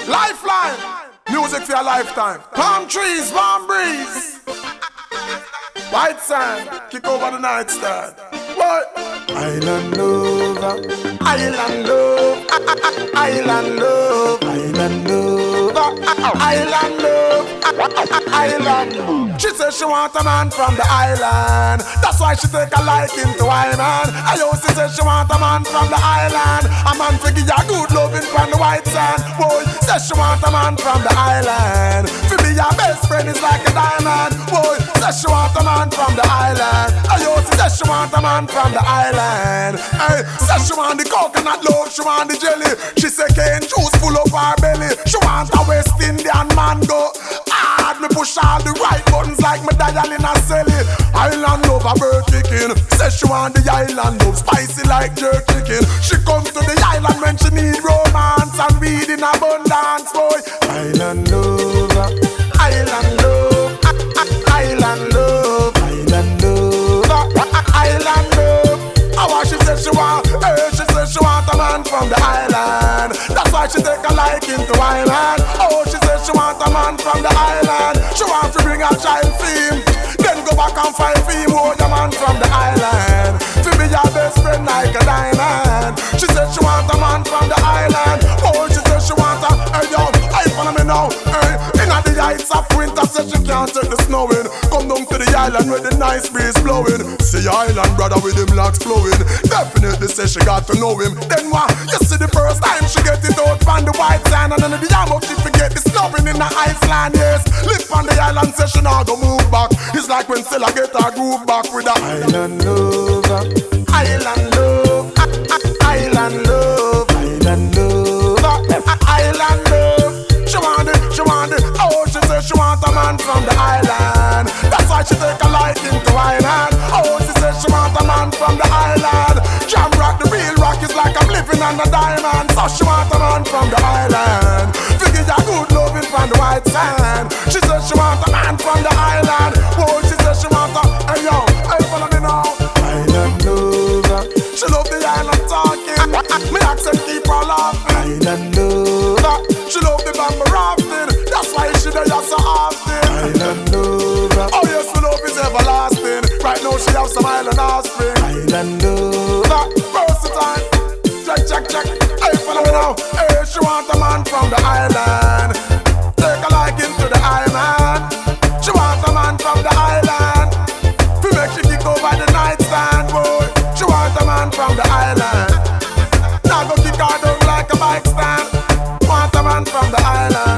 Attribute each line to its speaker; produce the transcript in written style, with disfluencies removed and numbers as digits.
Speaker 1: Lifeline, music for your lifetime. Palm trees, palm breeze. White sand, kick over the nightstand. What? Island love, island love, island love, island love, island love, island love. She says she want a man from the island. That's why she take a liking to Iman. I also say she want a man from the island. A man figure ya good loving from the white sand. Boy, says she want a man from the island. To be your best friend is like a diamond. Boy, says she want a man from the island. I also say she want a man from the island. Hey, says she want the coconut love, she want the jelly. She say cane juice full up her belly. She want a West Indian mango. Hard me push all the right buttons like me dial in a celly. Island love a bird kicking. Says she want the island love spicy like jerk chicken. She come to the island when she need romance and weed in abundance, boy. Island love, island love, island love, island love, island love. How she says she want, she says she want a man from the island. That's why she take a liking to Island. Oh, she says she want a man from the island. She want to bring a child theme, then go back and find theme. Oh, the man from the island, to be your best friend like a diamond. She says she want a man from the island. Oh, she says she want a, hey yo, hey follow me now, hey. Inna the heights of winter, says she can't take the snowing. Come down to the island where the nice breeze blowing. See your island brother with him locks flowing. Definitely say she got to know him. Then what? You see the first time she get it out from the white sand, and then the yam up she forget the snobbing in the Iceland. Yes, live on the island, say she not go move back. It's like when Stella get her groove back with the island love, island love, island love, island love, island love. She want it, she want it. Oh, she says she want a man from the island. That's why she take a liking to Island. Oh, she says she want a man from the island. Jam rock, the real rock is like I'm living on a diamond. So she want a man from the island. Figure ya good loving from the white sand. She says she want a man from the island. Oh, she says she want a, hey yo, hey follow me now. Island love. She love the island talking. Me accent keep her laughing. Island love. She love the bamboo rafting. That's why she there so often. Island love. Oh yes, the love is everlasting. Right now she have some island offspring. Island love. Versatile. Check, check, check. Hey, follow me now. Hey, she want a man from the island. Take a liking to the island. She want a man from the island. We make she kick over the nightstand, boy. She want a man from the island. Now go kick her down like a bike stand. Want a man from the island.